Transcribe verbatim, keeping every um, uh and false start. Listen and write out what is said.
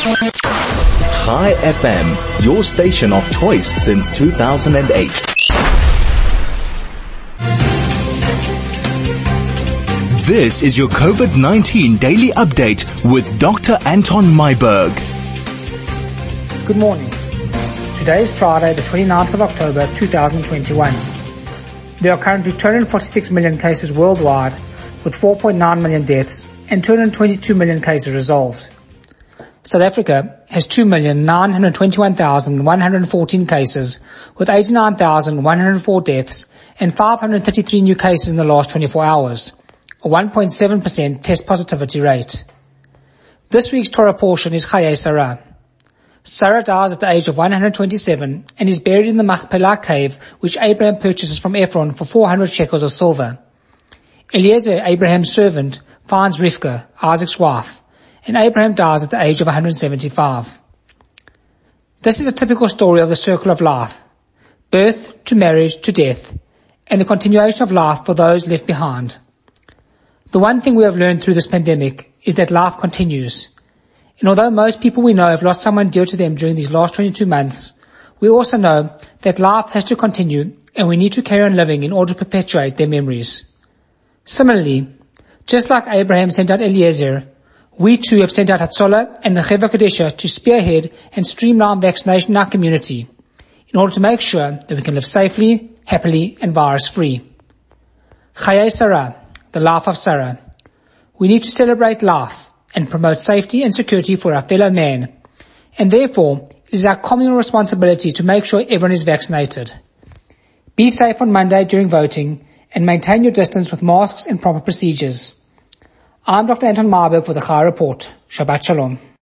Chai F M, your station of choice since two thousand eight. This is your COVID nineteen daily update with Doctor Anton Myburgh. Good morning. Today is Friday, the twenty-ninth of October, two thousand twenty-one. There are currently two hundred forty-six million cases worldwide, with four point nine million deaths and two hundred twenty-two million cases resolved. South Africa has two million nine hundred twenty-one thousand one hundred fourteen cases, with eighty-nine thousand one hundred four deaths and five hundred thirty-three new cases in the last twenty-four hours, a one point seven percent test positivity rate. This week's Torah portion is Chayei Sarah. Sarah dies at the age of one hundred twenty-seven and is buried in the Machpelah cave, which Abraham purchases from Ephron for four hundred shekels of silver. Eliezer, Abraham's servant, finds Rivka, Isaac's wife, and Abraham dies at the age of one hundred seventy-five. This is a typical story of the circle of life: birth to marriage to death, and the continuation of life for those left behind. The one thing we have learned through this pandemic is that life continues. And although most people we know have lost someone dear to them during these last twenty-two months, we also know that life has to continue and we need to carry on living in order to perpetuate their memories. Similarly, just like Abraham sent out Eliezer, we too have sent out Hatzolah and the Cheva Kadisha to spearhead and streamline vaccination in our community in order to make sure that we can live safely, happily and virus-free. Chayei Sarah, the life of Sarah. We need to celebrate life and promote safety and security for our fellow man. And therefore, it is our communal responsibility to make sure everyone is vaccinated. Be safe on Monday during voting and maintain your distance with masks and proper procedures. I'm Doctor Anton Myburgh for the Chai Report. Shabbat Shalom.